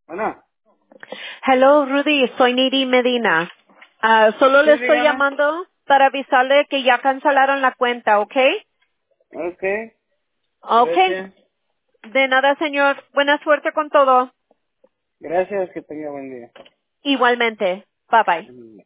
Bueno, Hello, Rudy, soy Niri Medina. Solo sí, le estoy dígame. llamando para avisarle que ya cancelaron la cuenta, ¿ok? Ok, Ok. gracias. De nada, señor. Buena suerte con todo. Gracias, que tenga buen día. Igualmente. Bye bye.